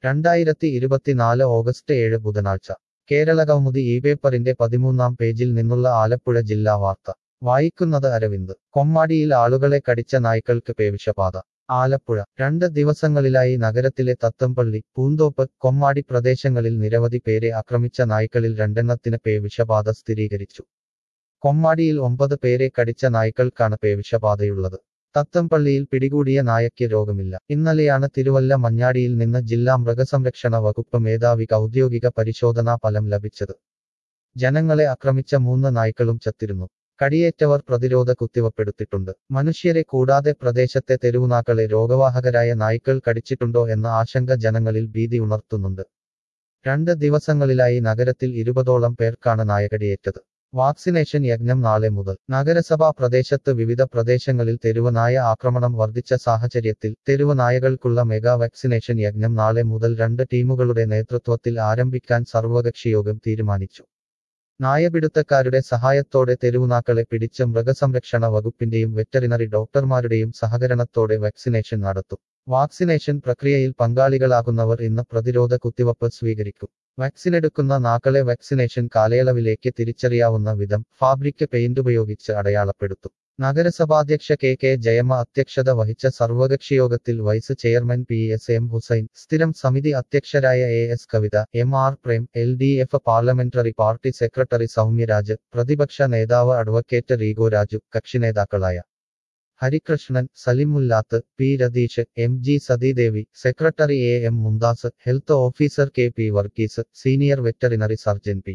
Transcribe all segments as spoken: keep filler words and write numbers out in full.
രണ്ടായിരത്തി ഇരുപത്തിനാല് ഓഗസ്റ്റ് ഏഴ് ബുധനാഴ്ച കേരളകൗമുദി ഈ പേപ്പറിന്റെ പതിമൂന്നാം പേജിൽ നിന്നുള്ള ആലപ്പുഴ ജില്ലാ വാർത്ത വായിക്കുന്നത് അരവിന്ദ്. കൊമ്മാടിയിൽ ആളുകളെ കടിച്ച നായ്ക്കൾക്ക് പേവിഷബാധ. ആലപ്പുഴ രണ്ട് ദിവസങ്ങളിലായി നഗരത്തിലെ തത്തംപള്ളി, പൂന്തോപ്പ്, കൊമ്മാടി പ്രദേശങ്ങളിൽ നിരവധി പേരെ ആക്രമിച്ച നായ്ക്കളിൽ രണ്ടെണ്ണത്തിന് പേവിഷബാധ സ്ഥിരീകരിച്ചു. കൊമ്മാടിയിൽ ഒമ്പത് പേരെ കടിച്ച നായ്ക്കൾക്കാണ് പേവിഷബാധയുള്ളത്. തത്തംപള്ളിയിൽ പിടികൂടിയ നായയ്ക്ക് രോഗമില്ല. ഇന്നലെയാണ് തിരുവല്ല മഞ്ഞാടിയിൽ നിന്ന് ജില്ലാ മൃഗസംരക്ഷണ വകുപ്പ് മേധാവിക്ക് ഔദ്യോഗിക പരിശോധനാ ഫലം ലഭിച്ചത്. ജനങ്ങളെ ആക്രമിച്ച മൂന്ന് നായ്ക്കളും ചത്തിരുന്നു. കടിയേറ്റവർ പ്രതിരോധ കുത്തിവപ്പെടുത്തിട്ടുണ്ട്. മനുഷ്യരെ കൂടാതെ പ്രദേശത്തെ തെരുവുനാക്കളെ രോഗവാഹകരായ നായ്ക്കൾ കടിച്ചിട്ടുണ്ടോ എന്ന ആശങ്ക ജനങ്ങളിൽ ഭീതി ഉണർത്തുന്നുണ്ട്. രണ്ട് ദിവസങ്ങളിലായി നഗരത്തിൽ ഇരുപതോളം പേർക്കാണ് നായകടിയേറ്റത്. വാക്സിനേഷൻ യജ്ഞം നാളെ മുതൽ. നഗരസഭാ പ്രദേശത്ത് വിവിധ പ്രദേശങ്ങളിൽ തെരുവ് നായ ആക്രമണം വർദ്ധിച്ച സാഹചര്യത്തിൽ തെരുവ് നായകൾക്കുള്ള മെഗാ വാക്സിനേഷൻ യജ്ഞം നാളെ മുതൽ രണ്ട് ടീമുകളുടെ നേതൃത്വത്തിൽ ആരംഭിക്കാൻ സർവകക്ഷിയോഗം തീരുമാനിച്ചു. നായപിടുത്തക്കാരുടെ സഹായത്തോടെ തെരുവുനാക്കളെ പിടിച്ച് മൃഗസംരക്ഷണ വകുപ്പിന്റെയും വെറ്ററിനറി ഡോക്ടർമാരുടെയും സഹകരണത്തോടെ വാക്സിനേഷൻ നടത്തും. വാക്സിനേഷൻ പ്രക്രിയയിൽ പങ്കാളികളാകുന്നവർ ഇന്ന് പ്രതിരോധ കുത്തിവയ്പ് സ്വീകരിക്കും. വാക്സിനെടുക്കുന്ന നാക്കളെ വാക്സിനേഷൻ കാലയളവിലേക്ക് തിരിച്ചറിയാവുന്ന വിധം ഫാബ്രിക് പെയിന്റ് ഉപയോഗിച്ച് അടയാളപ്പെടുത്തും. നഗരസഭാധ്യക്ഷ കെ കെ ജയമ്മ അധ്യക്ഷത വഹിച്ച സർവകക്ഷിയോഗത്തിൽ vice chairman P S M Hussain, സ്ഥിരം സമിതി അധ്യക്ഷരായ A S Kavitha, M R Prem, L D F parliamentary party secretary Soumyaraj, പ്രതിപക്ഷ നേതാവ് അഡ്വക്കേറ്റ് റീഗോ രാജു, കക്ഷിനേതാക്കളായ Harikrishnan, Salimullath, P Ratheesh, M G Sathidevi, secretary A M Mumtaz, health officer K P Varghese, senior veterinary surgeon P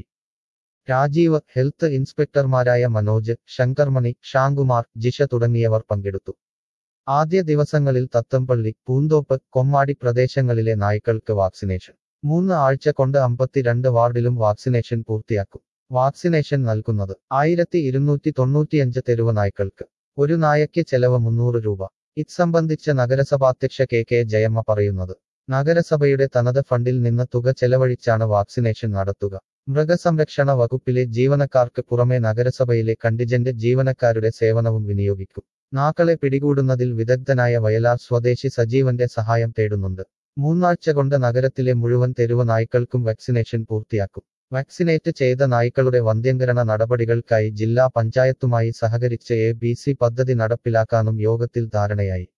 Rajeev, health ഇൻസ്പെക്ടർമാരായ മനോജ്, ശങ്കർമണി, ഷാങ്കുമാർ, ജിഷ തുടങ്ങിയവർ പങ്കെടുത്തു. ആദ്യ ദിവസങ്ങളിൽ തത്തംപള്ളി, പൂന്തോപ്പ്, കൊമ്മാടി പ്രദേശങ്ങളിലെ നായ്ക്കൾക്ക് വാക്സിനേഷൻ. മൂന്ന് ആഴ്ച കൊണ്ട് അമ്പത്തിരണ്ട് വാർഡിലും വാക്സിനേഷൻ പൂർത്തിയാക്കും. വാക്സിനേഷൻ നൽകുന്നത് ആയിരത്തി ഇരുന്നൂറ്റി തൊണ്ണൂറ്റിയഞ്ച് തെരുവ് നായ്ക്കൾക്ക്. ഒരു നായയ്ക്ക് ചെലവ് മുന്നൂറ് രൂപ. ഇത് സംബന്ധിച്ച് നഗരസഭാധ്യക്ഷ കെ കെ ജയമ്മ പറയുന്നത്, നഗരസഭയുടെ തനത് ഫണ്ടിൽ നിന്ന് തുക ചെലവഴിച്ചാണ് വാക്സിനേഷൻ നടത്തുക. മൃഗസംരക്ഷണ വകുപ്പിലെ ജീവനക്കാർക്ക് പുറമെ നഗരസഭയിലെ കണ്ടിജന്റ് ജീവനക്കാരുടെ സേവനവും വിനിയോഗിക്കും. നാക്കളെ പിടികൂടുന്നതിൽ വിദഗ്ധനായ വയലാർ സ്വദേശി സജീവന്റെ സഹായം തേടുന്നുണ്ട്. മൂന്നാഴ്ച കൊണ്ട് നഗരത്തിലെ മുഴുവൻ തെരുവ് നായ്ക്കൾക്കും വാക്സിനേഷൻ പൂർത്തിയാക്കും. വാക്സിനേറ്റ് ചെയ്ത നായ്ക്കളുടെ വന്ധ്യംകരണ നടപടികൾക്കായി ജില്ലാ പഞ്ചായത്തുമായി സഹകരിച്ച് എ ബി സി പദ്ധതി നടപ്പിലാക്കാനും യോഗത്തിൽ ധാരണയായി.